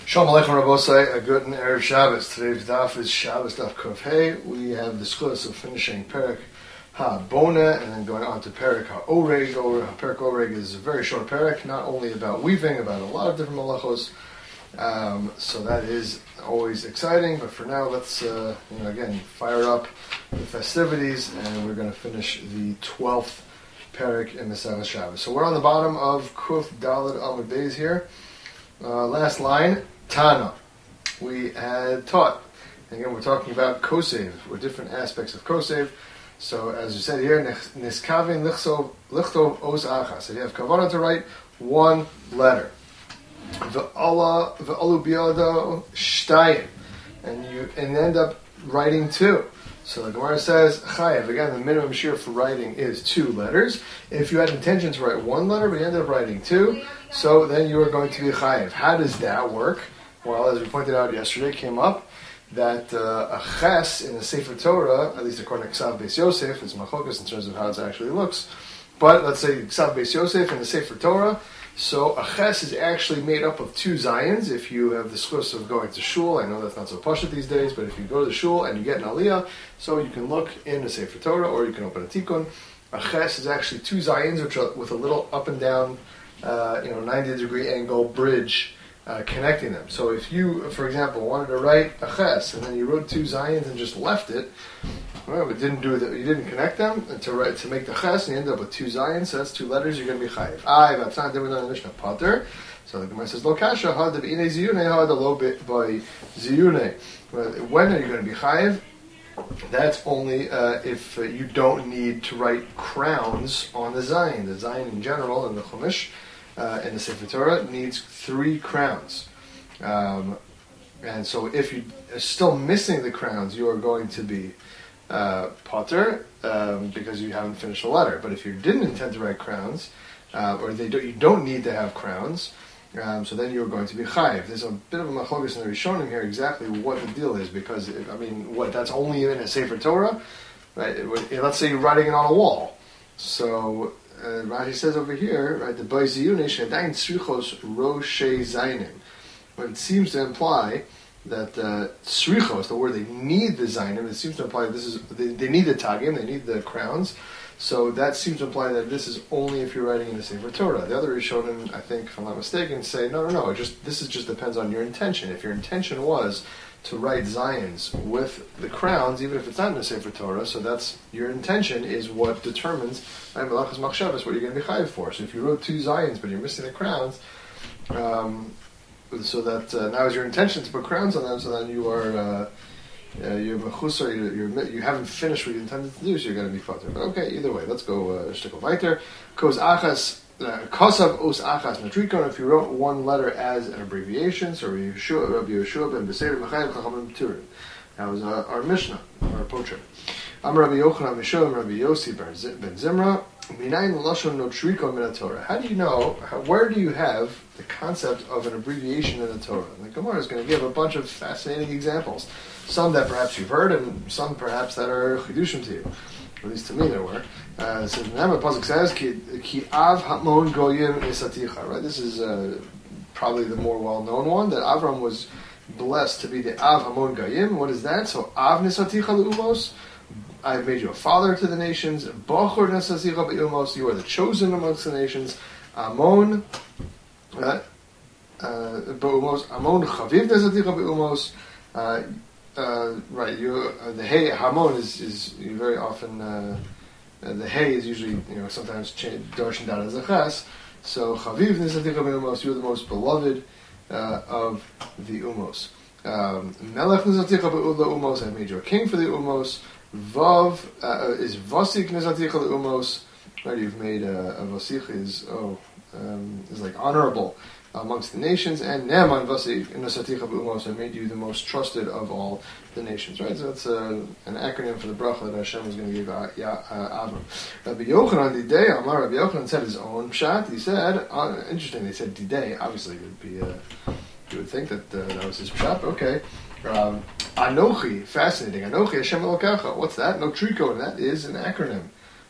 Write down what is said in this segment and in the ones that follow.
Shalom Aleichem Rabbosai, a good and Erev Shabbos. Today's daf is Shabbos daf Kuf Hey. We have the schus of finishing Perek HaBona and then going on to Perek HaOreg. Perek HaOreg is a very short Perek, not only about weaving, about a lot of different malachos. So that is always exciting, but for now let's again fire up the festivities, and we're going to finish the 12th Perek in Maseches Shabbos. So we're on the bottom of Kuf Daled Amud Beis here. Last line, Tana. We had taught. Again, we're talking about kosev, or different aspects of kosev. So, as you said here, niskavin lichtov os achas. So you have kavanah to write one letter. Ve'alu biyado shtayim. And you end up writing two. So the Gemara says, chayev. Again, the minimum shear for writing is 2 letters. If you had intention to write 1 letter, but you ended up writing 2, so then you are going to be chayev. How does that work? Well, as we pointed out yesterday, came up that a ches in the Sefer Torah, at least according to Ksav Beis Yosef, it's machokas in terms of how it actually looks, but let's say Ksav Beis Yosef in the Sefer Torah, so a ches is actually made up of 2 zayins. If you have the schus of going to shul, I know that's not so pashut these days, but if you go to the shul and you get an aliyah, so you can look in the Sefer Torah or you can open a tikkun. A ches is actually 2 zayins, which are with a little up and down, 90-degree angle bridge connecting them. So if you, for example, wanted to write a ches and then you wrote 2 zayins and just left it, well, but didn't do that. You didn't connect them to make the ches, and you end up with 2 zayins. So that's 2 letters. You're going to be chayiv. That's not different than the Mishnah Pater. So the Gemara says, "Lo kasha had the ine ziyune had the lo by ziyune." When are you going to be chayiv? That's only if you don't need to write crowns on the zayin. The zayin in general in the Chumash in the Sefer Torah needs 3 crowns. And so if you are still missing the crowns, you are going to be potter because you haven't finished the letter. But if you didn't intend to write crowns, you don't need to have crowns, so then you're going to be chayiv. There's a bit of a machogas in the Rishonim here exactly what the deal is, because that's only in a Sefer Torah, right? Let's say you're writing it on a wall. So Rashi says over here, right, the Ba'iziyune shedayin tzrichos roshe zaynim. But it seems to imply that tzrichos, the word they need the zaynim, it seems to imply that they need the tagim, they need the crowns. So that seems to imply that this is only if you're writing in the Sefer Torah. The other Rishonim, I think, if I'm not mistaken, say no. This just depends on your intention. If your intention was to write zayins with the crowns, even if it's not in the Sefer Torah, so that's your intention is what determines melachas machshavas what you're going to be chayiv for. So if you wrote 2 zayins but you're missing the crowns, so that now is your intention to put crowns on them, so then you are you're mechusar, you haven't finished what you intended to do, so you're going to be fatter. But okay, either way, let's go shtickle weiter. Kos achas kosav os achas matrikon. If you wrote 1 letter as an abbreviation, so Rabbi Yeshua ben Beseir Mechayim Chachamim Turin. That was our Mishnah, our pocher. Amar Rabbi Yochanan Mishum Rabbi Yossi ben Zimra. Minayin lashon notriko min Torah. How do you know? Where do you have the concept of an abbreviation in the Torah? And the Gemara is going to give a bunch of fascinating examples. Some that perhaps you've heard, and some perhaps that are chidushim to you. At least to me there were. So the pasuk says, "Ki av hamon goyim isaticha." Right. This is probably the more well-known one, that Avram was blessed to be the av hamon goyim. What is that? So av nisaticha leumos. I have made you a father to the nations. Bachor nesasicha be'umos. You are the chosen amongst the nations. Amon, be'umos. Amon chaviv nesasicha be'umos. Right. The hay hamon is very often the hay is usually sometimes darshan down as a ches. So chaviv nesasicha be'umos. You are the most beloved of the umos. Melech nesasicha be'umos. I have made you a king for the umos. Vav is vasik nezaticha leumos. Right, you've made a vasik is like honorable amongst the nations, and ne'eman vasik nezaticha leumos. I made you the most trusted of all the nations. Right, so that's an acronym for the bracha that Hashem was going to give Avram. Rabbi Yochanan Didei Amar. Rabbi Yochanan said his own pshat. He said, interesting. They said Didei. Obviously, it would be you would think that that was his pshat. Okay. Anochi, fascinating. Anochi Hashem Elokecha. What's that? No triko, and that is an acronym.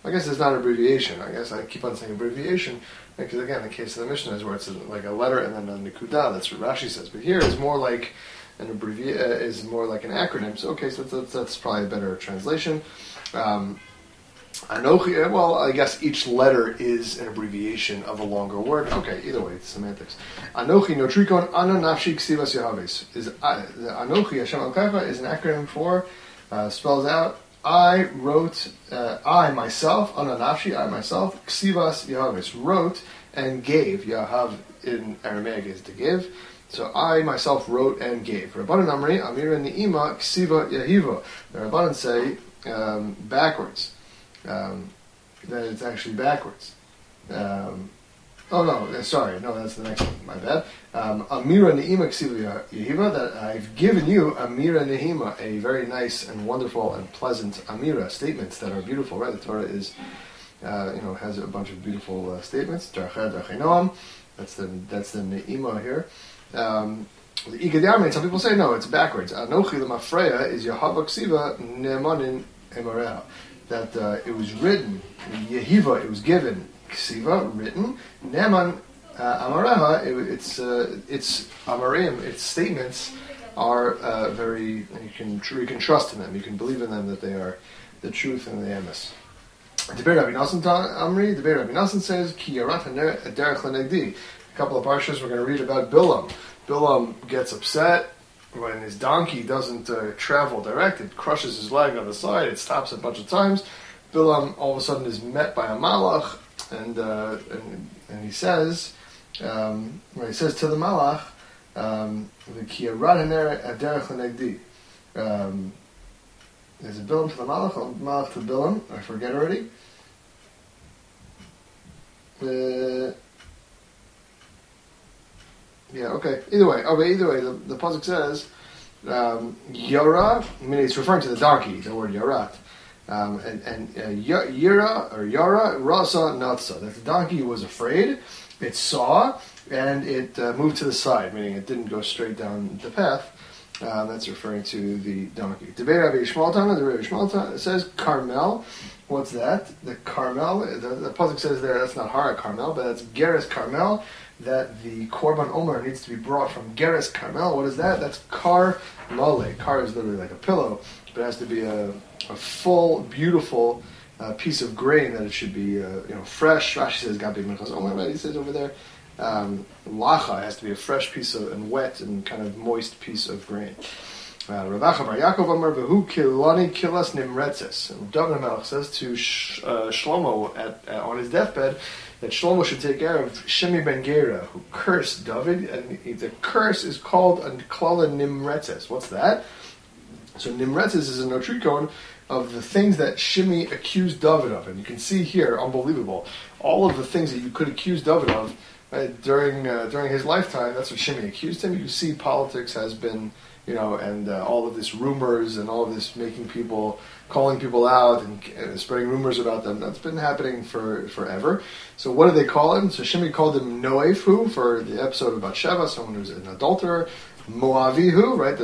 I guess it's not an abbreviation. I guess I keep on saying abbreviation because, again, the case of the Mishnah is where it's like a letter and then a nikuda. That's what Rashi says. But here it's more like an is more like an acronym. So okay, so that's probably a better translation. Anochi. Well, I guess each letter is an abbreviation of a longer word. Okay, either way, it's semantics. Anochi notrikon ano nafshi ksivas yahaves is the Anochi Hashem Elokecha is an acronym for spells out. I wrote. I myself ano nafshi. I myself ksivas yahaves wrote and gave. Yahav in Aramaic is to give. So I myself wrote and gave. Rabbanan Amri Amira Ni'ima Ksiva Yahiva. The Rabbanan say backwards. That it's actually backwards. Oh no, sorry, no, that's the next one. My bad. Amira Ni'ima Ksiva Yahiva. That I've given you Amira Nehima, a very nice and wonderful and pleasant Amira, statements that are beautiful. Right, the Torah is, has a bunch of beautiful statements. Darchei Noam. That's the Ne'ima here. The Igad some people say no, it's backwards. Anochi l'mafreya is Yahava Ksiva Ne'emanin Emareha. That it was written, Yehiva, it was given, Ksiva, written, Ne'eman Amareha, it's Amarim, its statements are very, you can trust in them, you can believe in them that they are the truth and the emes. Debei Rabbi Nassan Amri, Debei Rabbi Nassan says, Ki yarat derech l'negdi. A couple of parshas we're going to read about Bilam. Bilam gets upset when his donkey doesn't travel direct. It crushes his leg on the side. It stops a bunch of times. Bilam all of a sudden is met by a malach, and he says, to the malach, Ki yarat derech l'negdi. Is it Bilam to the malach or malach to Bilam? I forget already. Yeah, okay. Either way, the pasuk says Yara, meaning it's referring to the donkey, the word Yarat, and Yara or Yara Rasa Natsa. That the donkey was afraid, it saw, and it moved to the side, meaning it didn't go straight down the path. That's referring to the donkey. Debei Rabbi Yishmael Tana, the Rabbi Yishmael it says Carmel. What's that? The Carmel. The pasuk says there that's not Hara Carmel, but that's Geras Carmel. That the Korban Omer needs to be brought from Geras Carmel. What is that? That's Kar Male. Kar is literally like a pillow, but it has to be a full, beautiful piece of grain. That it should be fresh. Rashi says Gabi Minchas Omer, but he says over there Lacha has to be a fresh piece of and wet and kind of moist piece of grain. Ravacha Bar Yaakov Amar Behu Kilani Kilas Nimretzes. David HaMelech says to Shlomo on his deathbed that Shlomo should take care of Shimi ben Gera, who cursed David, and the curse is called a Klala Nimretzes. What's that? So Nimretzes is a notrikon of the things that Shimi accused David of, and you can see here, unbelievable, all of the things that you could accuse David of during his lifetime. That's what Shimi accused him. You see, politics has been. And all of this rumors and all of this calling people out and spreading rumors about them, that's been happening forever. So what do they call him? So Shimi called him Noefu for the episode about Sheva, someone who's an adulterer. Moavihu, right?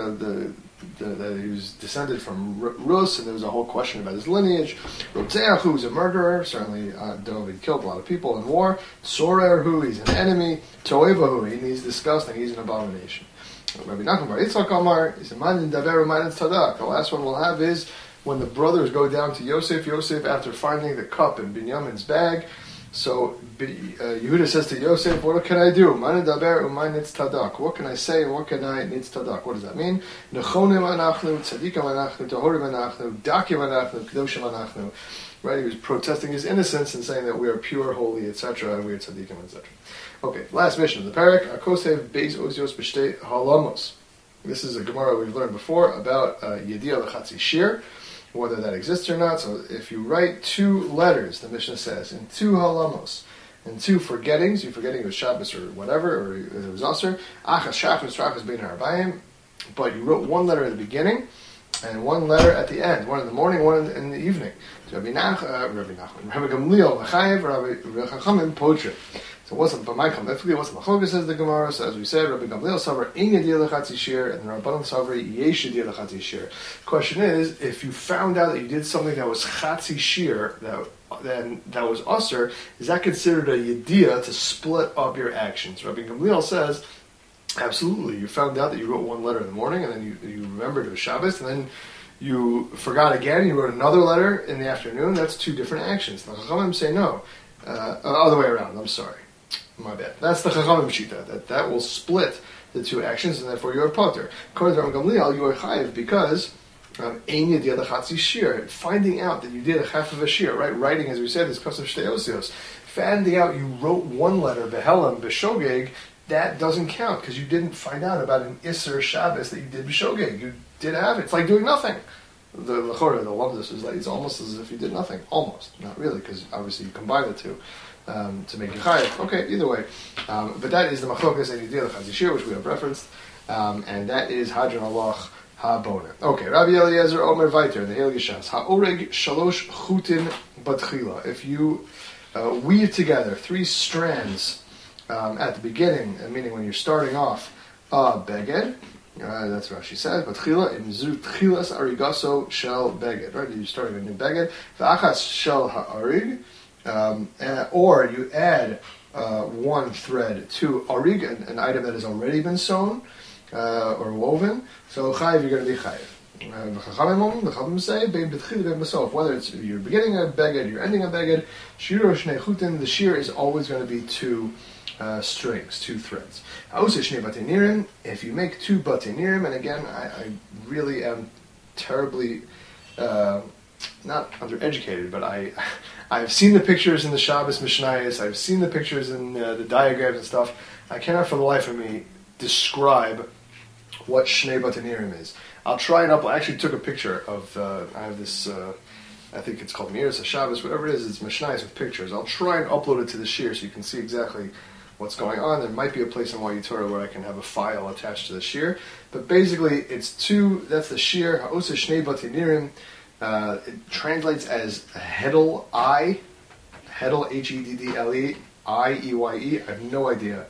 That he was descended from Rus, and there was a whole question about his lineage. Rotzeach, who was a murderer, certainly David killed a lot of people in war. Sorer, who he's an enemy. Toevahu, he's disgusting, he's an abomination. Rabbi Nachman Bar Yitzchak Amar is a man in Daver Umayin Tadak. The last one we'll have is when the brothers go down to Yosef after finding the cup in Binyamin's bag. So Yehuda says to Yosef, "What can I do? Man in Daver Umayin Tadak. What can I say and what can I nitz tadak? What does that mean? Nechonim anachnu, tzadikim anachnu, tahorim anachnu, dakim anachnu, kedoshim anachnu." Right? He was protesting his innocence and saying that we are pure, holy, etc., and we are tzadikim, etc. Okay, last mission of the parak. Akosev beis ozios b'shtei halamos. This is a Gemara we've learned before about Yediyah L'Chatzi Shir, whether that exists or not. So if you write 2 letters, the Mishnah says, in 2 halamos, and 2 forgettings, you're forgetting it was Shabbos or whatever, or it was Aser, achas shachas trachas bein harbayim, but you wrote 1 letter at the beginning, and 1 letter at the end, 1 in the morning, 1 in the evening. Rabbi Nachman, Rabbi Gamliel, V'chayev, Rabbi Chachamim, Potre. So it wasn't, but my comment, it wasn't Machogas, says the Gemara. So as we said, Rabbi Gamliel Savar, Ein Yediyah Lechatzi Shir, and the Rabbanan Savar, Yesh Yediyah Lechatzi Shir. Question is, if you found out that you did something that was Chatzi Shir, that was Usr, is that considered a Yediyah to split up your actions? Rabbi Gamliel says, absolutely. You found out that you wrote one letter in the morning, and then you remembered it was Shabbos, and then you forgot again, you wrote another letter in the afternoon. That's two different actions. The Chachamim say no. Other way around, I'm sorry. My bad. That's the Chachamim Shita. That will split the two actions, and therefore you are potter. According to Rabbi Gamliel, you are chayiv because Ein Yediyah Lechatzi Shir. Finding out that you did a half of a shir, right? Writing, as we said, is Kosav Shtei Osios. Finding out you wrote one letter, Behelam, B'Shogeg, that doesn't count because you didn't find out about an Isser Shabbos that you did B'Shogeg. You did have it. It's like doing nothing. The Lechora, the Lumdus, is like it's almost as if you did nothing. Almost. Not really, because obviously you combine the two to make you chayav. Okay, either way. But that is the Machlokas and Yediyah Lechatzi Shir, which we have referenced. And that is Hadran Alach HaBona. Okay, Rabbi Eliezer Omer Viter, in the Hel Yishas. Ha'oreg shalosh chutin batchila. If you weave together 3 strands at the beginning, meaning when you're starting off beged, that's what she says. But chila in zu chilas arigaso shel beged. Right, you're starting a new beged. V'achas shel ha'arig, or you add one thread to arig, an item that has already been sewn or woven. So chayiv, you're going to be chayiv. The Chachamim say whether it's you're beginning a beged, you're ending a beged, shir or shnei chutin, the shir is always going to be 2 strings, 2 threads. If you make 2 batenirim, and again, I really am terribly not undereducated, but I've seen the pictures in the Shabbos Mishnayos, I've seen the pictures in the diagrams and stuff. I cannot for the life of me describe what Shnei Batenirim is. I'll try and upload. I actually took a picture of, I have this, I think it's called Miras HaShabbos, whatever it is, it's Mishnayos with pictures. I'll try and upload it to the shir so you can see exactly what's going on. There might be a place in Wadi Torah where I can have a file attached to the shir. But basically, it's 2, that's the shir, Ha'osa Shnei Batenirim. It translates as Hedel I, Hedel Heddle, I-E-Y-E. I have no idea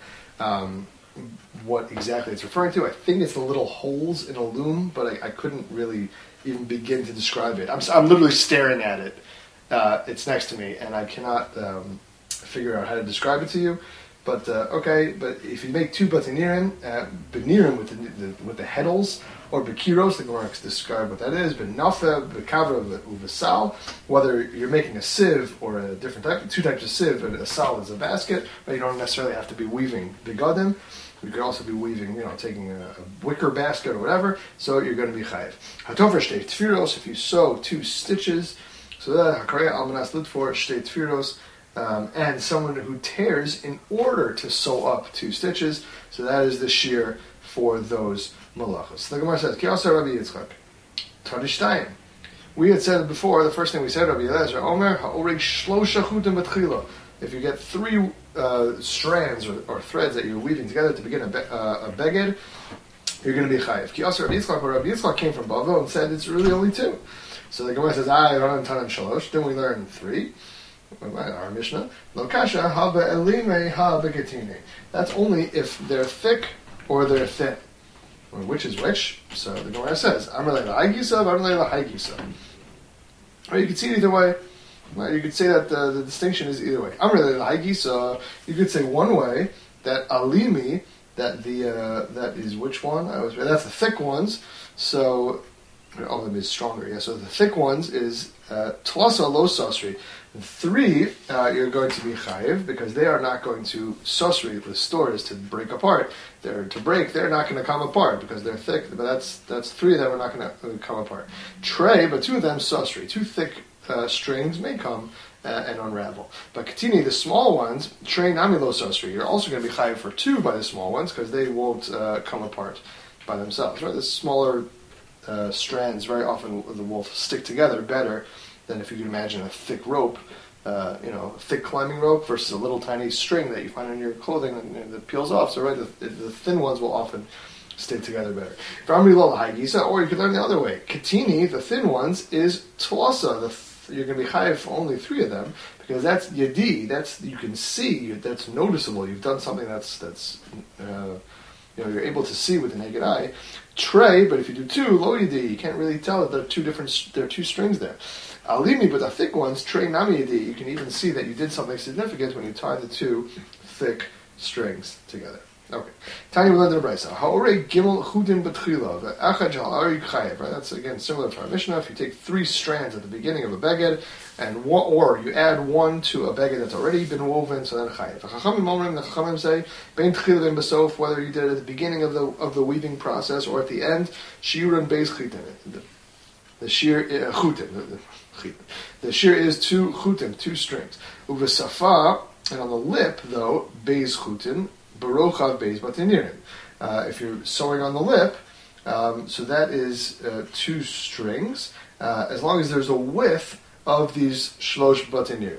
what exactly it's referring to. I think it's the little holes in a loom, but I couldn't really even begin to describe it. I'm literally staring at it. It's next to me, and I cannot figure out how to describe it to you. But okay, but if you make 2 batenirim, benirim with the heddles, or bekiros, the Gemara describe what that is. Benafa, bekavra, uvasal. Whether you're making a sieve or a different type, 2 types of sieve, and a sal is a basket, but you don't necessarily have to be weaving begadim. You could also be weaving, taking a wicker basket or whatever. So you're going to be chayiv. Hatover shtei tfiros. If you sew 2 stitches, so that hakarei almanas lidfor shtei tfiros. And someone who tears in order to sew up 2 stitches. So that is the shear for those malachos. The Gemara says, Kiasa Rabbi Yitzchak, Tadishtayim. We had said before, the first thing we said, Rabbi Eliezer, Omer, ha'oreg shlosha chutim batchila. If you get 3 strands or threads that you're weaving together to begin a beged, you're going to be chayiv. Kiasa Rabbi Yitzchak, or Rabbi Yitzchak came from Bavel and said it's really only 2. So the Gemara says, Ran Tanan Shalosh. Then we learn 3. Our Mishnah, Lokasha haba elime ha beketine. That's only if they're thick or they're thin. Or which is which? So the Gemara says, Amrele la'haigisa, Amrele la'haigisa. Or you could see it either way. You could say that the distinction is either way. Amrele la'haigisa, you could say one way, that alimi, that is which one? That's the thick ones. So all of them is stronger. Yeah. So the thick ones is tlasa lo sasri. 3, you're going to be chayiv because they are not going to sasri. The store is to break apart. They're to break. They're not going to come apart because they're thick. But that's 3 of them are not going to come apart. Trey, but 2 of them sasri. 2 thick strings may come and unravel. But katini, the small ones, trey nami lo sasri. You're also going to be chayiv for 2 by the small ones because they won't come apart by themselves. Right, the smaller strands very often will stick together better than if you can imagine a thick rope, a thick climbing rope versus a little tiny string that you find on your clothing that peels off. So right, the thin ones will often stick together better. Or you could learn the other way. Katini, the thin ones, is tlasa. you're going to be chayiv for only 3 of them because that's yadi. That's you can see. That's noticeable. You've done something that's you're able to see with the naked eye. Trey, but if you do 2, lo yadi, you can't really tell that there are 2 strings there. Alimi, but the thick ones, trey nami yadi, you can even see that you did something significant when you tie the 2 thick strings together. Okay. Tanya we learned in the Brisa. Ha'orei gimel chudin b'tchila ve'achad shal ari chayev. Right. That's again similar to our Mishnah. If you take 3 strands at the beginning of a beged, and or you add 1 to a beged that's already been woven, so then chayev. The Chachamim say bein tchila ve'in b'sof, whether you did it at the beginning of the weaving process or at the end, shiurin beis chitin. The shear chutin. The shear is 2 chutin, 2 strings. Uvesafa, and on the lip though beis chutin. Barochav beis batinirim. If you're sewing on the lip, so that is 2 strings, as long as there's a width of these shlosh batinirim.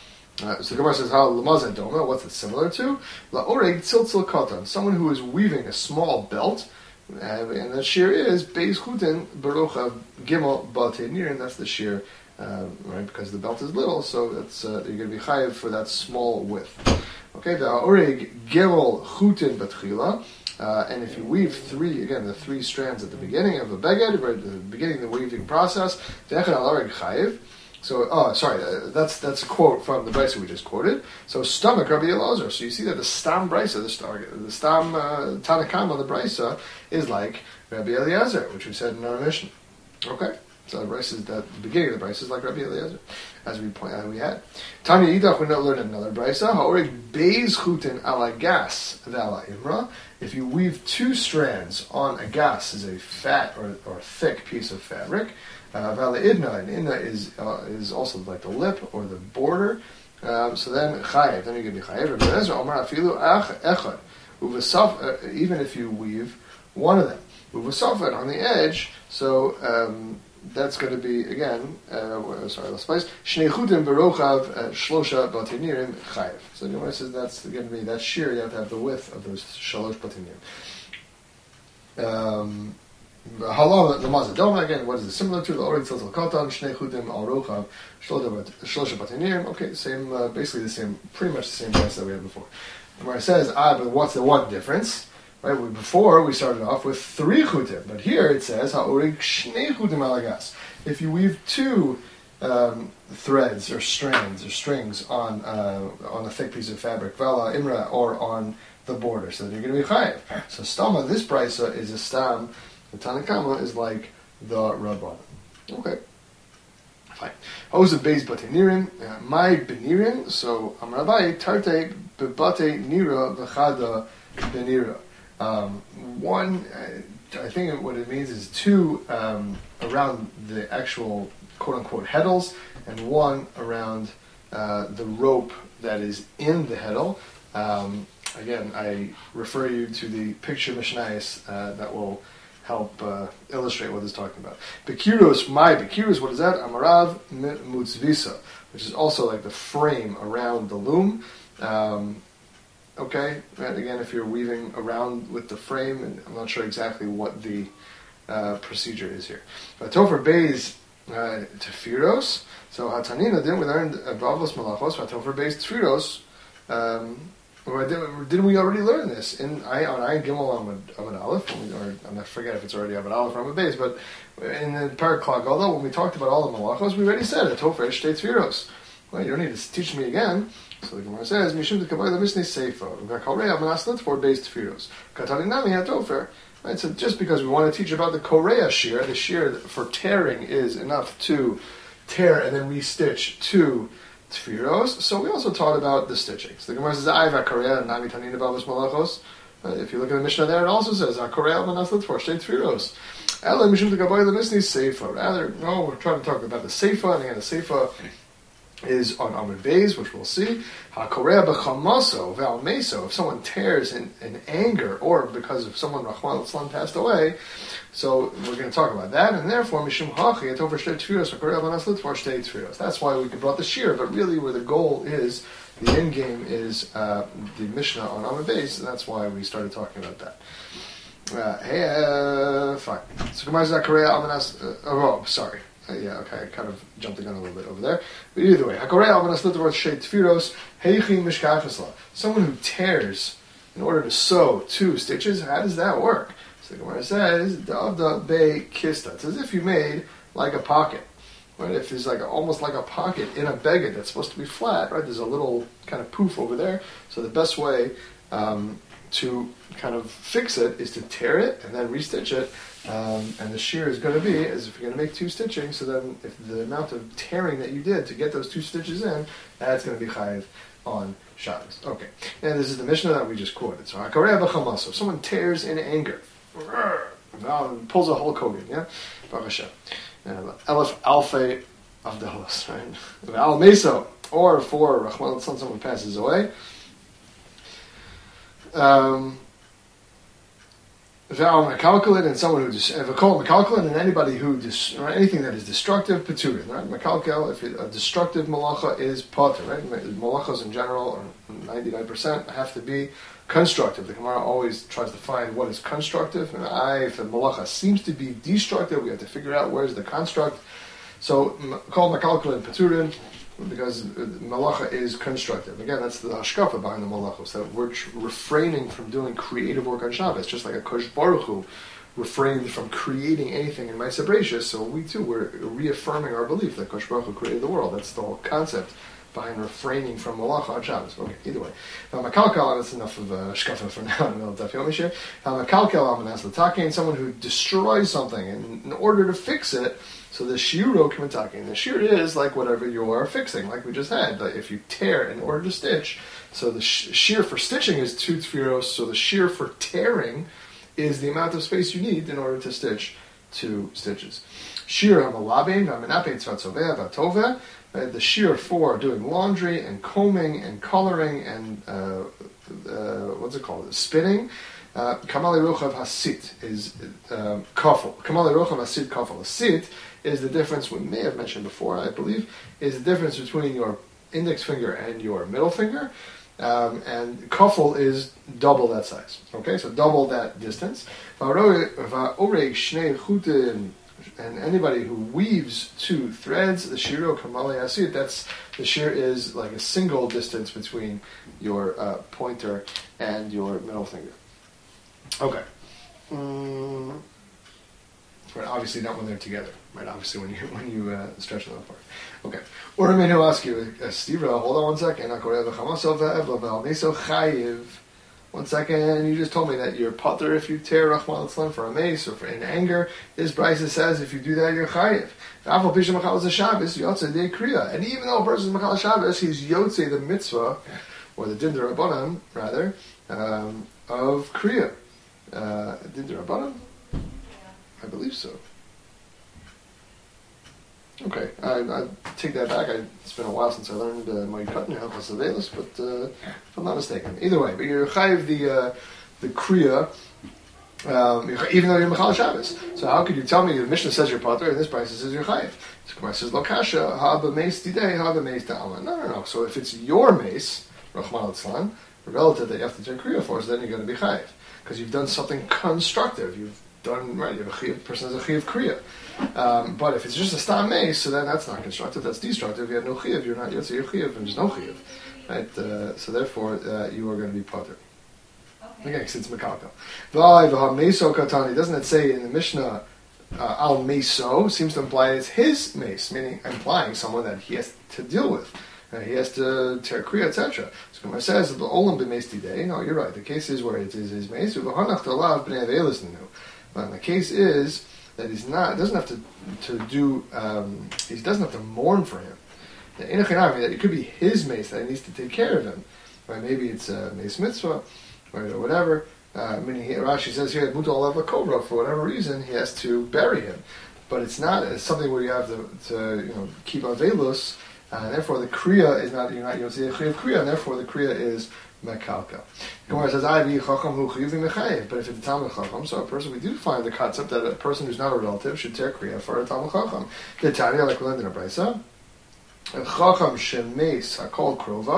So the Gemara says, "How lamazet doma? What's it similar to? Laoreg tziltzil katan, someone who is weaving a small belt, and the shear is beis chutin barochav gimel batinirim. That's the shear, right? Because the belt is little, so that's you're going to be chayiv for that small width." Okay, the orig gimel chutin batchila, and if you weave 3, again the 3 strands at the beginning of a beged, right at the beginning of the weaving process, de'echad al orig chayiv. So, that's a quote from the brisa we just quoted. So, stomach Rabbi Elazar. So you see that the stam brisa, the stam Tanakama, the brisa is like Rabbi Eliezer, which we said in our mission. Okay. So the brisa is that the beginning of the brisa is like Rabbi Eliezer, as we had. Tanya Yidach, we now learn another brisa. Ha'orig beis chutin ala gas v'ala imra. If you weave 2 strands on a gas, is a fat or thick piece of fabric. V'ala idna, and idna is also like the lip or the border. So then chayev, then you're going to be chayev. Rabbi Eliezer Omar afilu echad uvasaf. Even if you weave 1 of them, uvasaf on the edge. So. That's going to be again. Let's place shnei chutim berochav shlosha batinirim chayev. So the Gemara says that's going to be that shear. You have to have the width of those shalosh batinirim. Halal the mazadoma again. What is it similar to? The orig tziltzal katan shnei chutim al rochav shlosha batinirim. Okay, same. Basically the same. Pretty much the same price that we had before. The Gemara says, but what's the one difference? Right, before we started off with 3 chutim, but here it says ha'orig shnei chutim alagas. If you weave 2 threads or strands or strings on a thick piece of fabric, vala imra, or on the border, so you're going to be chayiv. So stama, this brisa is a stam. The Tanakama is like the Rabban. Okay, fine. Hosa beis batinirim, my benirim. So Amrabai tarte bebate nira v'chada benira. 1, I think what it means is 2 around the actual quote-unquote heddles, and 1 around the rope that is in the heddle. Again, I refer you to the picture Mishnayos that will help illustrate what it's talking about. Bekiros, what is that? Amarav mutzvisa, which is also like the frame around the loom. Okay, and again, if you're weaving around with the frame, and I'm not sure exactly what the procedure is here. But Topher Beis Tefiros, so Hatanina, then we learned Bavos Malachos, Topher Beis Tefiros. Didn't we already learn this on Ayin Gimel Amud Aleph? I forget if it's already Amud Aleph or Amud Beis, but in the Paraklag, although when we talked about all the Malachos, we already said it, Topher Shtei Tefiros. Well, you don't need to teach me again. So the Gemara says, "Mishum dekavay lemisnei seifa v'kakoreya manaslet for beis tefiros katalinami hatofer." Right. So just because we want to teach about the koreya shear, the shear for tearing is enough to tear and then restitch 2 tefiros. So we also taught about the stitching. So the Gemara says, "Aiva koreya nami tanina bavos malachos." If you look at the Mishnah there, it also says, "Koreya manaslet for shtei tefiros." Ela mishum dekavay lemisnei seifa. Rather, no, we're trying to talk about the seifa, and again, the seifa is on Amud Beis, which we'll see. HaKorea b'chamaso v'almeso. If someone tears in anger, or because of someone Rachman al passed away, so we're going to talk about that. And therefore, mishum hachi et over shtei tfiros HaKorea b'naslit for shtei tfiros. That's why we brought the shear. But really, where the goal is, the end game is the Mishnah on Amud Beis, and that's why we started talking about that. Fine. So Gemara Zakaria Amanas. Sorry. Yeah, okay, I kind of jumped the gun a little bit over there. But either way, Hakorei Almanas Litvaros Sheit Tfiros Heichi Mishkachasla. Someone who tears in order to sew 2 stitches, how does that work? So the Gemara says, Davda Be Kista. It's as if you made like a pocket. Right? If there's almost like a pocket in a beged that's supposed to be flat, right? There's a little kind of poof over there. So the best way to kind of fix it is to tear it and then restitch it. And the shear is going to be as if you're going to make 2 stitching. So then, if the amount of tearing that you did to get those 2 stitches in, that's going to be chayiv on Shabbos. Okay, and this is the Mishnah that we just quoted. So Hakareh b'chamaso. If someone tears in anger, pulls a Hulk Hogan, yeah, Baruch Hashem. Elef alfei avdalos, right? Al meso, or for Rahman, someone passes away. Mekalkalin and someone who Mekalkalin and anybody who anything that is destructive, Peturin, right? Mekalkal, if a destructive malacha is potter, right? Malachas in general, or 99%, have to be constructive. The Gemara always tries to find what is constructive, and if a malacha seems to be destructive, we have to figure out where's the construct. So called Mekalkalin Peturin, because malacha is constructive. Again, that's the hashkafa behind the malachos, that we're refraining from doing creative work on Shabbos, just like a Kosh Baruch Hu refrained from creating anything in Ma'aseh Bereishis. So we too, we're reaffirming our belief that Kosh Baruch Hu created the world. That's the whole concept behind refraining from malacha on Shabbos. Okay, either way. Now, Makalkal, that's enough of shkafa for now in the middle of Daf Yomi here. Makalkal, Amanas L'takein, someone who destroys something, and in order to fix it, so the shiro kimatakin, the shir is like whatever you are fixing, like we just had. But if you tear in order to stitch, so the shear for stitching is 2 tfiros, so the shear for tearing is the amount of space you need in order to stitch 2 stitches. Shir hamalabin, v'amenapei tzvatzoveh, v'atoveh, the shear for doing laundry and combing and coloring and what's it called? Spinning. Kamali Rochav Hasit is kafel. Kamali Rochav Hasit kafel. Hasit is the difference, we may have mentioned before, I believe, is the difference between your index finger and your middle finger. And kafel is double that size. Okay, so double that distance. And anybody who weaves 2 threads, the shiro kamali hasid, that's the shear is like a single distance between your pointer and your middle finger. Okay. Right, obviously not when they're together. Right, obviously when you stretch them apart. Okay. Or I may ask you, Steve, hold on 1 second. 1 second, you just told me that you're potter if you tear Rahman al for a mace or for in anger. This Brisa says if you do that, you're chayiv. And even though a person is Machal Shabbos, he's Yotze the mitzvah, or the Din D'Rabbanan, rather, of Kriya. Din D'Rabbanan? I believe so. Okay, I take that back. It's been a while since I learned my Katan Hilchos Avelis, but if I'm not mistaken. Either way, but you're chayiv the Kriya, even though you're Mechal Shabbos. So how could you tell me the Mishnah says you're Potter and this Brisa says you're chayiv? The Gemara says Lo Kasha Ha B'Meis Tidei Ha B'Meis Da'alma. No. So if it's your mace, Rachman Litzlan, the relative that you have to turn Kriya for, so then you're going to be chayiv because you've done something constructive. You've done right. You have a chiv, person has a chiv kriya. But if it's just a stam mace, so then that's not constructive. That's destructive. You have no chiv. You're not yotze your chiv, and there's no chiv, right? So therefore, you are going to be potter. Okay, because it's mekalka. V'ha'v meso katani. Doesn't it say in the Mishnah al meso? Seems to imply it's his mace, meaning implying someone that he has to deal with. He has to tear kriya, etc. So Gemara says the olam b'meis tidei. No, you're right. The case is where it is his mace. V'hanach talav b'nei avelis nenu. But the case is that he doesn't have to mourn for him. That it could be his mace that he needs to take care of him. Right? Maybe it's a mace mitzvah, right, or whatever. Meaning Rashi says here, mutal alav kobra, for whatever reason, he has to bury him. But it's something where you have to keep avelus, and therefore the kriya is not, you don't see a kriya, and therefore the kriya is mekalka. Gemara says, but if it's a Talmud Chacham, so a person, we do find the concept that a person who's not a relative should tear kriya for a Talmud Chacham. The Tanya, like we learned in a Brisa, Chacham shemes hakol krovav,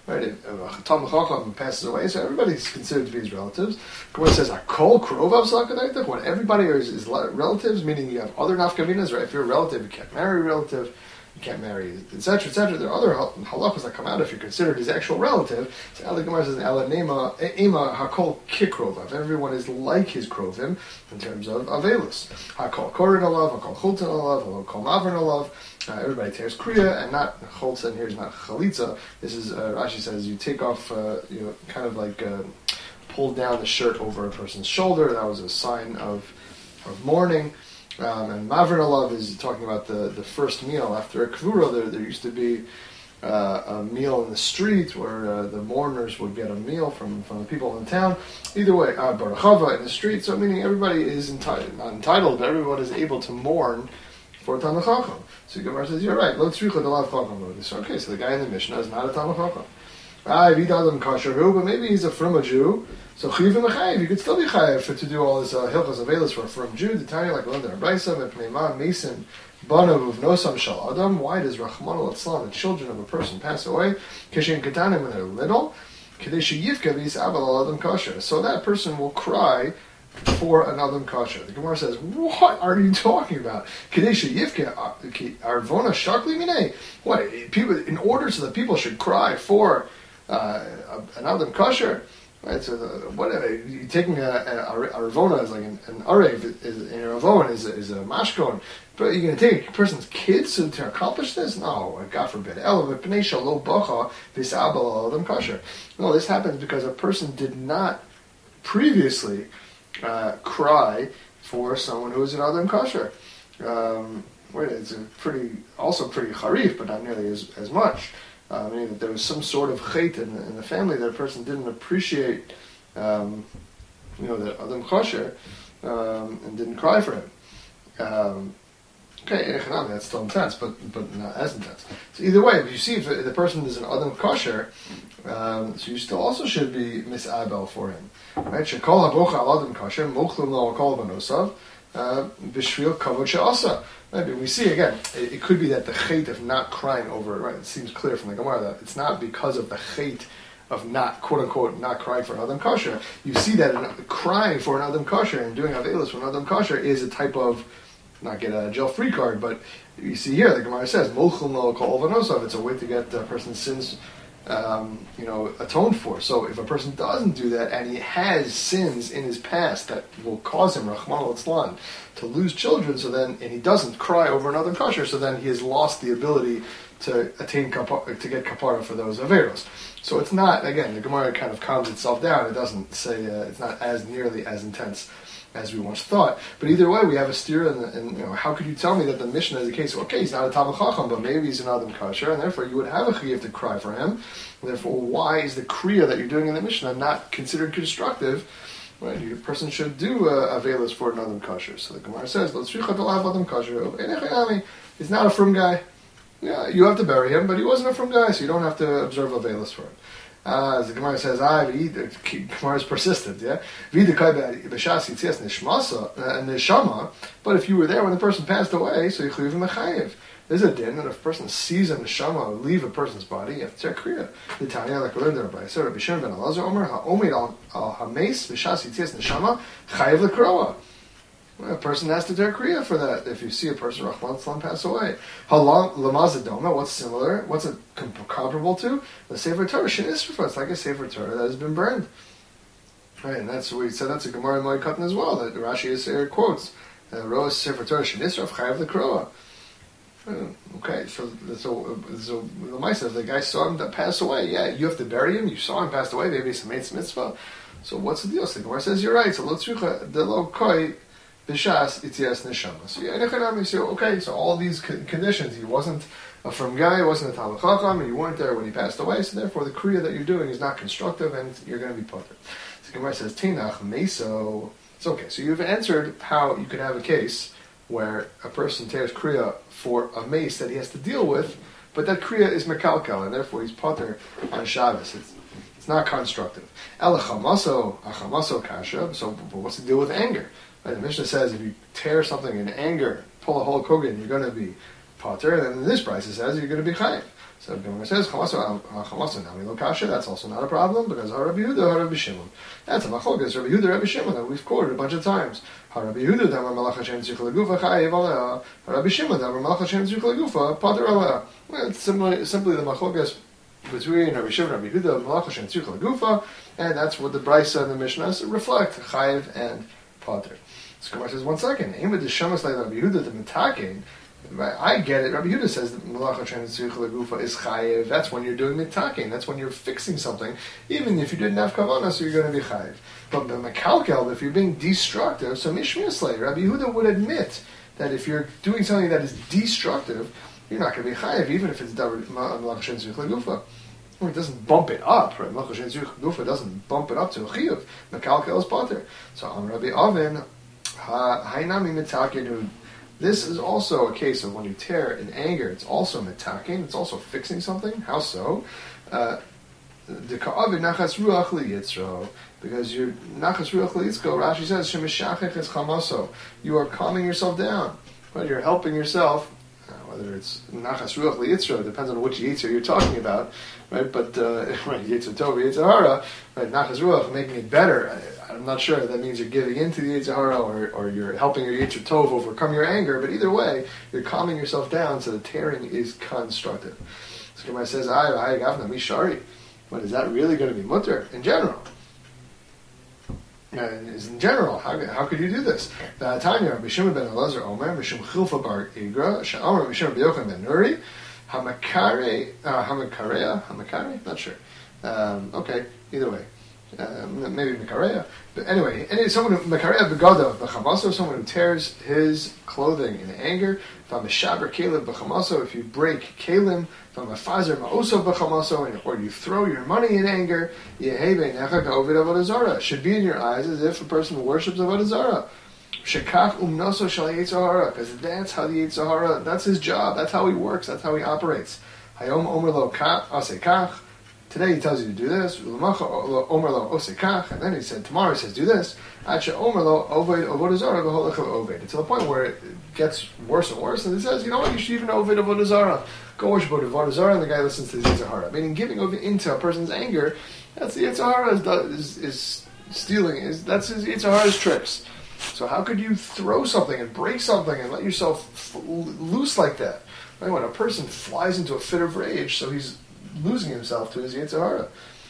Right? If a Talmid Chacham passes away, so everybody's considered to be his relatives. Gemara says, "Akol krovav sakadaytach." When everybody is relatives, meaning you have other nafkaminas, right? If you're a relative, you can't marry a relative. You can't marry, etc., etc. There are other halachas that come out if you're considered his actual relative. So the Gemara says, "Ela nema ema hakol kikrovav." Everyone is like his krovim in terms of avelus. Hakol korin alav, hakol chultan alav, hakol mavrin alav. Everybody tears kriya, and not chultan here is not chalitza. This is Rashi says you take off, kind of like pull down the shirt over a person's shoulder. That was a sign of mourning. And Mavrin Alav is talking about the first meal after a Kvura. There used to be a meal in the street where the mourners would get a meal from the people in town. Either way, Barachava in the street, so meaning everybody is not entitled, but everyone is able to mourn for Talmid Chacham. So Gemara says, you're right, Lo tzricha d'lav chacham. So okay, so the guy in the Mishnah is not a Talmid Chacham. Vidadam kasher, but maybe he's a from a Jew. So chiyuv mechayiv, you could still be chayiv to do all this hilchos avelis for a from Jew. The Tanya like London Abraisa, Mepnei Mason, Banav of Nosam Shal Adam. Why does Rachman al the children of a person, pass away? Kishin Ketanim when they're little. Kadesh Yivka vis Abel Adam kasher. So that person will cry for an Adam kasher. The Gemara says, what are you talking about? Kadesh Yivka Arvona Shakli Minei. What people in order so that people should cry for an Adam kasher. Right, so you're taking a ravona as like an arev, and a ravona is a mashkon, but you're going to take a person's kids to accomplish this? No, God forbid. No, this happens because a person did not previously cry for someone who is an adam kosher. It's pretty charif, but not nearly as much. Meaning that there was some sort of chait in the family that a person didn't appreciate, that Adam Kosher, and didn't cry for him. Okay, that's still intense, but not as intense. So either way, if you see if the person is an Adam Kosher, so you still also should be misabel for him. Right? Shekol habocha al Adam Kosher, mochlum lo kol banosav, b'shvil kavod she'asa. Right, we see again, it could be that the chait of not crying over it, right? It seems clear from the Gemara that it's not because of the chait of not, quote unquote, not crying for an Adam Kosher. You see that crying for an Adam Kosher and doing Avelis for an Adam Kosher is a type of, not get a jail free card, but you see here, the Gemara says, Molchum lo kol vanosav, it's a way to get a person's sins atoned for. So if a person doesn't do that and he has sins in his past that will cause him, Rahman al to lose children, and he doesn't cry over another kosher, so then he has lost the ability to attain to get kapara for those averos. So it's not, again, the Gemara kind of calms itself down. It doesn't say, it's not as nearly as intense as we once thought. But either way, we have a steer, and how could you tell me that the Mishnah is the case? Okay, he's not a Talmid Chacham, but maybe he's an Adam Kasher, and therefore you would have a chiyuv to cry for him. And therefore, why is the kriya that you're doing in the Mishnah not considered constructive? Right, your person should do avelis for an Adam Kasher. So the Gemara says, "Lo tzricha d'lav Adam Kasher." He's not a frum guy. Yeah, you have to bury him, but he wasn't a frum guy, so you don't have to observe avelis for him. As the Gemara says, Gemara is persistent, yeah? But if you were there when the person passed away, so you chiyuv mechayiv. There's a din that if a person sees a neshama leave a person's body, you have to take kriya. The Tanya, like we learned in Rabbi Rabbi Shimon ben Elazar, Omer ha'omid al hames b'shas yitzias neshama chayiv lekroa. A person has to take kriya for that. If you see a person Rahman Salam pass away, how long lamazadoma? What's similar? What's it comparable to? The Sefer Torah shenisrafa. It's like a Sefer Torah that has been burned. Right, and that's what we said. That's a Gemara in Moed as well. That Rashi is quotes. Roas Sefer Torah shenisraf chayav lekroa. Okay, so the Maisa, the guy saw him pass away. Yeah, you have to bury him. You saw him pass away. Maybe it's a mitzvah. So what's the deal? So the Gemara says you're right. So lo tzricha de lo koi. B'shas itzias neshama. So okay, so all these conditions, he wasn't a frum guy, he wasn't a Talmid Chacham, and you weren't there when he passed away, so therefore the kriya that you're doing is not constructive, and you're going to be potter. So Gemara says, Tinach meso. It's okay, so you've answered how you can have a case where a person tears kriya for a mace that he has to deal with, but that kriya is mekalkal, and therefore he's potter on Shabbos. It's not constructive. El achamaso kasha, so but what's the deal with anger? Right, the Mishnah says if you tear something in anger, pull a whole kogan, you're going to be potter. And then in this price it says you're going to be chayiv. So Gemara says, Chamaso Nami Lo Kasha, that's also not a problem, because Rabbi Yehuda, Rabbi Shimon. That's a machlokas, Rabbi Yehuda, Rabbi Shimon, that we've quoted a bunch of times. Rabbi Yehuda, Damar Malach Hashem Tzich Legufa, Chayev Alea. Rabbi Shimon, Damar Malach Hashem Tzich Legufa, Pater Alea. It's simply the machlokas between Rabbi Shimon and Rabbi Yehuda, Malach Hashem Tzich Legufa, and that's what the Brisa and the Mishnah reflect, Chayev and Pater. So Gemara says, one second, Aim with the Shemas like Rabbi Yehuda, the Mitakein. I get it. Rabbi Yehuda says that Malach Hashem Tzich Legufa is Chayev. That's when you're doing Mitakein. That's when you're fixing something. Even if you didn't have Kavanah, so you're going to be Chayev. But the Mekalkel, if you're being destructive, so Mishmiaslay, Rabbi Yehuda would admit that if you're doing something that is destructive, you're not going to be Chayev, even if it's Malach Hashem Tzich Legufa. It doesn't bump it up, right? Malach Hashem Tzich Legufa doesn't bump it up to a Chiyuv. Mekalkel is Pater. So on Rabbi Avin, Hainami Mitakein. This is also a case of when you tear in anger, it's also mitaking, it's also fixing something. How so? The ka'avid nachas ruach liyitzro, because your nachas ruach liyitzro, Rashi says, shemishachech es chamaso. You are calming yourself down. Right? You're helping yourself. Whether it's nachas ruach liyitzro, it depends on which yitzro you're talking about, right? But yitzro tov, yitzro hara, right? Nachas ruach, making it better. I'm not sure that means you're giving into the Yetzer Hara or you're helping your Yetzer Tov overcome your anger, but either way, you're calming yourself down so the tearing is constructive. So Gemara says, "Ay gavna mishari." But is that really going to be mutter in general? In general, how could you do this? Tanya, Mishum ben Elazar Omer, Mishum Chilfa bar Igra, Sha'omer Mishum B'Yochanan ben Nuri, Hamakare, not sure. Okay, either way. Maybe Mekareya. But anyway, someone who Mekareya Begada B'chamaso, someone who tears his clothing in anger. From a Shaber Kalim B'chamaso, if you break Kalim, from a Fazer Ma'oso B'chamaso, or you throw your money in anger, Yehebe Necha Ka'ovid Avodah Zarah. Should be in your eyes as if a person worships Avodah Zarah. Shekach Umnoso Shal Yetzer Hara, because that's how the Yetzer Hara, that's his job, that's how he works, that's how he operates. Hayom Omer Lo Asekach. Today he tells you to do this, and then he said, tomorrow he says, do this, until the point where it gets worse and worse, and he says, you know what, you should even Ovid Avodah Zarah. Go worship Avodah Zarah, and the guy listens to the Yetzer Hara. Meaning giving over into a person's anger, that's the Yetzer Hara is stealing, that's his Yetzer Hara's tricks. So how could you throw something and break something and let yourself loose like that? Right? When a person flies into a fit of rage, so he's losing himself to his Yetzer Hara.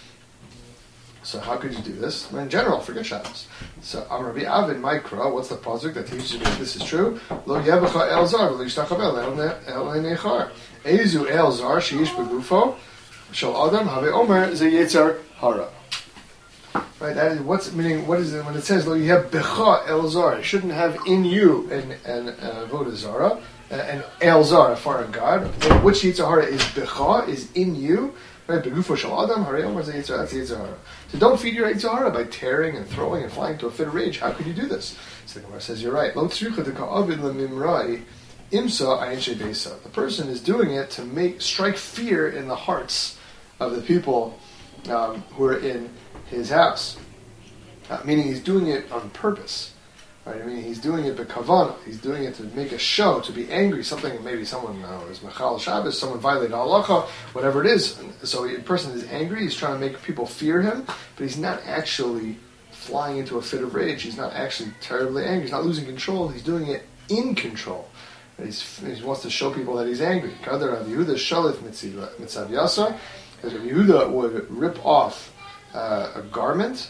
So how could you do this? In general, forget Shabbos. So Rabbi Avin Mikra, what's the pasuk that teaches you that this is true? Lo yevacha el zar v'lo yishtachabel el nechar. Eizu el zar sheish begufo shel adam have omer ze Yetzer Hara. Right, that is what's meaning. What is it when it says lo yevacha el zar? It shouldn't have in you an avodah zara. And El Zar, a foreign god, which Yetzer Hara is Becha, is in you, right? Begufo Shel Adam, Harei Omer Ze Yetzer, that's Yetzer Hara. So don't feed your Yetzer Hara by tearing and throwing and flying to a fit of rage. How could you do this? So the Gemara says, you're right. Lo tzricha deka'avid lemimrai imsa ayin shebesa. The person is doing it to strike fear in the hearts of the people who are in his house. Meaning he's doing it on purpose. Right, I mean, he's doing it b'kavana. He's doing it to make a show, to be angry. Something, maybe someone is mechal Shabbos, someone violated halacha, whatever it is. So a person is angry. He's trying to make people fear him, but he's not actually flying into a fit of rage. He's not actually terribly angry. He's not losing control. He's doing it in control. He wants to show people that he's angry. Kadar Rav Yehuda shalif mitzav yasa, because Rav Yehuda would rip off a garment.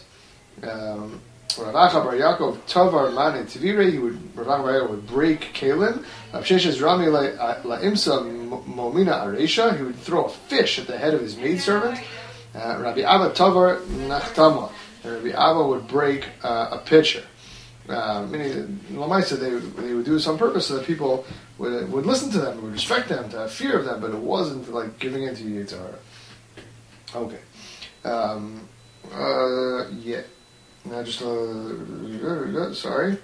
Rav Acha bar Yaakov Tavar Mane Tivire, Rav Acha bar Yaakov would break Kalim. Rav Sheshes Rami La'imsa Momina Aresha, he would throw a fish at the head of his maidservant. Rabbi Abba Tavar Nachtama, Rabbi Abba would break a pitcher. Meaning, Lamaisa, they would do this on purpose so that people would listen to them, would respect them, to have fear of them, but it wasn't like giving in to Yetzer Hara. Okay. Yeah. Now just sorry.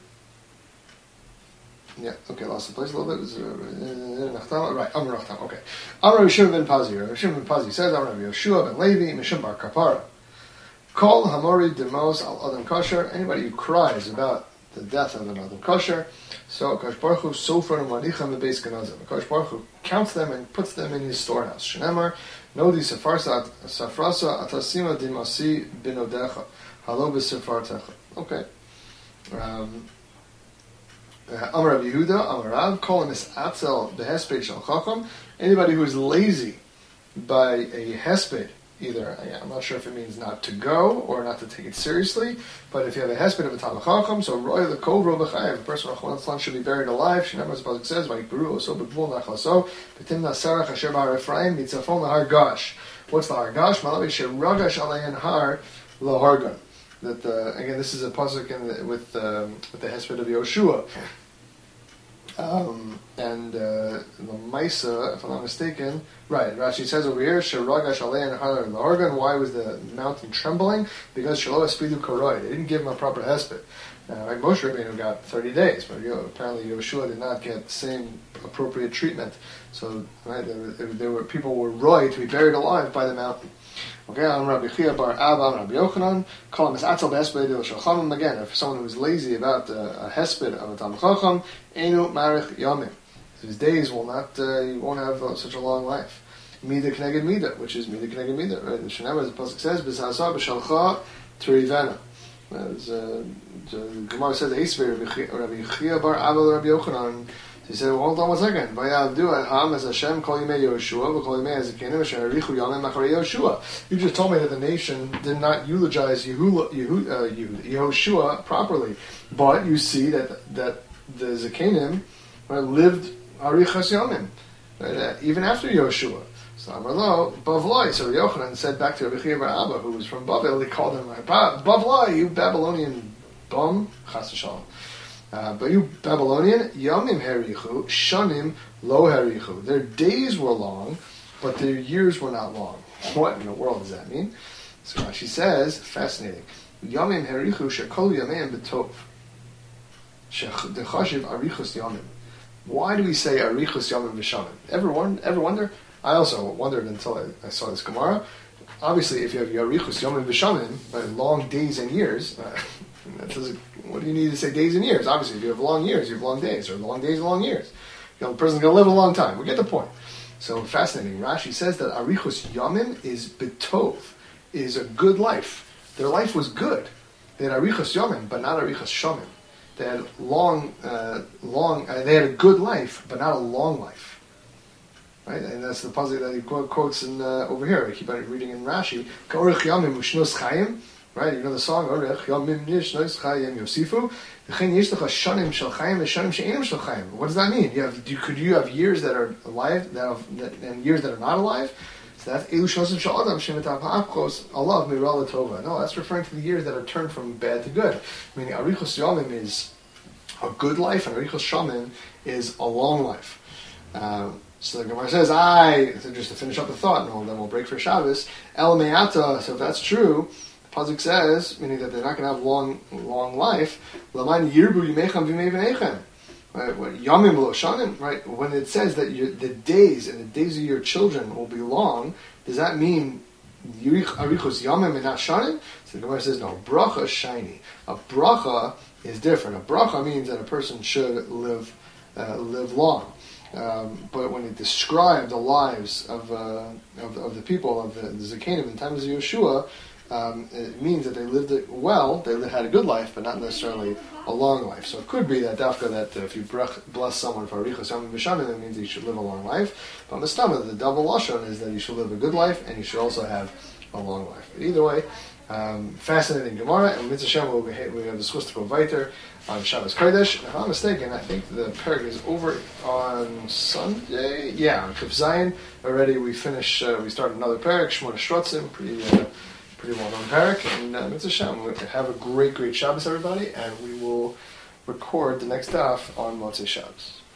Yeah, okay, lost the place a little bit. Right, Amar Nachtam, okay. Amar Yeshua ben Pazi. Yeshua ben Pazi says, Amar Yeshua ben Levi, Mishum bar Kapara. Kol Hamori Demos al Adam Kasher. Anybody who cries about the death of an Adam kosher. So Akash Baruch Hu Sofra Maricham Beis Ganazim. Akash Baruch Hu counts them and puts them in his storehouse. Shenemar Nodi Safrasa Atasima Dimasi Binodecha Halo B'Sefartecha. Okay. Amar Rav Yehuda, Amar Rav, Kol Misatzel Behesped Shel Chacham. Anybody who is lazy by a hesped, either, I'm not sure if it means not to go or not to take it seriously, but if you have a hesped of a Talmid Chacham, so Roy the Kovro B'Chayev, the person of should be buried alive. Shneimar, as the pasuk says, Vayikberu Oso B'Gvul Nachlaso, B'Tim Nasarach Asher B'Har Ephraim, Mitzafon L'Har Gash. What's the Har Gash? Malavi Sheragash Alein Har L'Hargan. That again, this is a pasuk with the hesped of Yoshua. And the Maisa, if I'm not mistaken, right, Rashi says over here, Sheragash Alein Har L'Hargan. Why was the mountain trembling? Because Shelo Espidu Koroi. They didn't give him a proper hesped. Like Moshe Rabbeinu got 30 days, but apparently Yoshua did not get the same appropriate treatment. So right, people were roy to be buried alive by the mountain. Okay, I'm Rabbi Chia bar Abba, Rabbi Yochanan. Call him as Atzel B'Hesped Shachamim. Again, if someone who is lazy about a hesped of a Talmid Chacham, Einu Marich Yamim. His days will not. He won't have such a long life. Mida Kneged Mida, which is Mida Kneged Mida. Right? The Shenemar, as the pasuk says, B'Zazah B'Shalcha Terivena. The Gemara says, Rabbi Chia bar Abba, Rabbi Yochanan. He said, well, hold on one second. You just told me that the nation did not eulogize Yehoshua properly. But you see that the Zakanim lived Arichas Yomim, even after Yehoshua. So Amarlo, Bavlai. So Yochanan said back to Rabbi Chia bar Abba, who was from Bavel, he called him, Bavlai, you Babylonian bum, Chas v'shalom. But you Babylonian, Yamim Herichu, Shanim Lo Herichu. Their days were long, but their years were not long. What in the world does that mean? So Rashi says, fascinating. Yamim Herichu Shekol Yamim B'Tov. Dechashiv Arichus Yamim. Why do we say Arichus Yamim V'Shanim? Ever wonder? I also wondered until I saw this Gemara. Obviously, if you have Arichus Yamim V'Shanim, by long days and years, what do you need to say days and years? Obviously, if you have long years, you have long days, or long days and long years. The person's going to live a long time. We get the point. So fascinating. Rashi says that Arichus Yamim is B'Tov, is a good life. Their life was good. They had Arichus Yamim, but not Arichus Shamim. They had they had a good life, but not a long life. Right? And that's the puzzle that he quotes in over here. I keep on reading in Rashi. K'orich Yamim Ushnos Chaim. Right, you know the song. Orech Yamim Nishnos Chayim Yosifu. V'chein Yesh Lecha Shanim Shel Chayim v'Shanim She'enim Shel Chayim. What does that mean? Could you have years that are alive and years that are not alive? So that's Elu Shosim Shel Adam Shemetav Ha'apchos Alav Mirala Tova. No, that's referring to the years that are turned from bad to good. Meaning Arichos Yamim is a good life, and Arichos Shamim is a long life. So the Gemara says, just to finish up the thought, and then we'll break for Shabbos. El Me'ata. So if that's true. Pasuk says, meaning that they're not going to have long life. L'man yirbu yimechem v'mei right? Yamim lo shanim. Right? When it says that the days and the days of your children will be long, does that mean arichos yamim and not shanim? So the Gemara says, no. Bracha shiny. A bracha is different. A bracha means that a person should live long. But when it described the lives of the people of the Zakanim in times of Yeshua. It means that they lived it well, they had a good life, but not necessarily a long life. So it could be that after that, if you bless someone for Arichos Yamim V'Shanim, that means you should live a long life. But Mistama, the double lashon is that you should live a good life, and you should also have a long life. But either way, fascinating Gemara, and Mitzvah Shem, we have discussed to go weiter on Shabbos Kodesh. If I'm not mistaken, I think the parak is over on Sunday. Yeah, on Kuf Zayin. Already we finished, we started another parak, Shmona Shrotzim, pretty well-known parak, and Mitzvah Shem. Have a great Shabbos, everybody, and we will record the next daf on Motzei Shabbos.